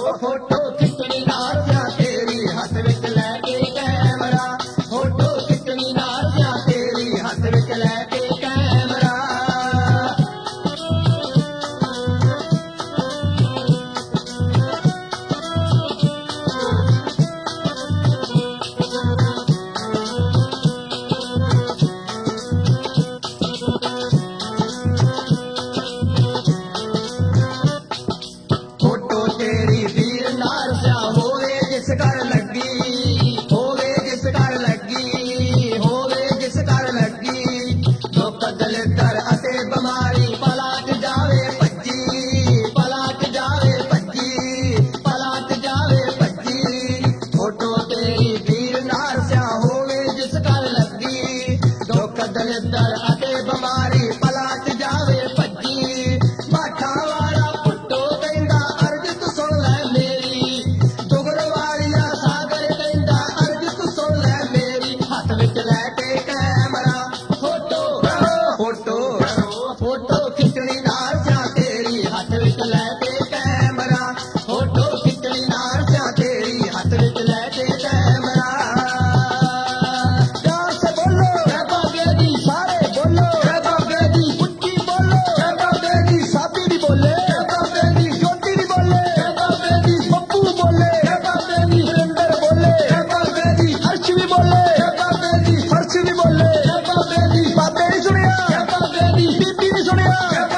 photo खिच्चनी नाल सिया तेरी हथ विच लैके कैमरा फोटो खिच्चनी नाल सिया तेरी हथ विच लैके कैमरा फोटो तेरी वीर नाल सिया होवे जिस घर लगी होवे जिस घर लगी होवे जिस घर लगी दुख दलिद्र अते बीमारी पलट जावे भज्जी पलट जावे भज्जी पलट जावे भज्जी फोटो तेरी वीर नाल सिया होवे जिस घर लगी दुख दलिद्र अते बीमारी पलट जावे भज्जी बाठा वाला पुट्टो कहंदा अर्ज तू सुन लै मेरी दुगल वालिया सागर कहंदा अर्ज तू सुन लै मेरी हथ विच लैके कैमरा फोटो फोटो फोटो खिच्चनी नाल सिया तेरी हथ विच लैके कैमरा फोटो खिच्चनी नाल सिया तेरी हथ विच लैके कैमरा प्यार से बोलो जय बाबे दी सारे बोलो जय बाबे दी उच्ची बोलो जय बाबे दी साबी दी बोले जय बाबे दी ज्योति दी बोले जय बाबे दी पप्पू बोले जय बाबे दी सुरेंद्र बोले जय बाबे दी हर्ष भी बोले जय बाबे दी हर्ष भी बोले जय बाबे दी बाबे ने सुनिया जय बाबे दी बीबी ने सुनिया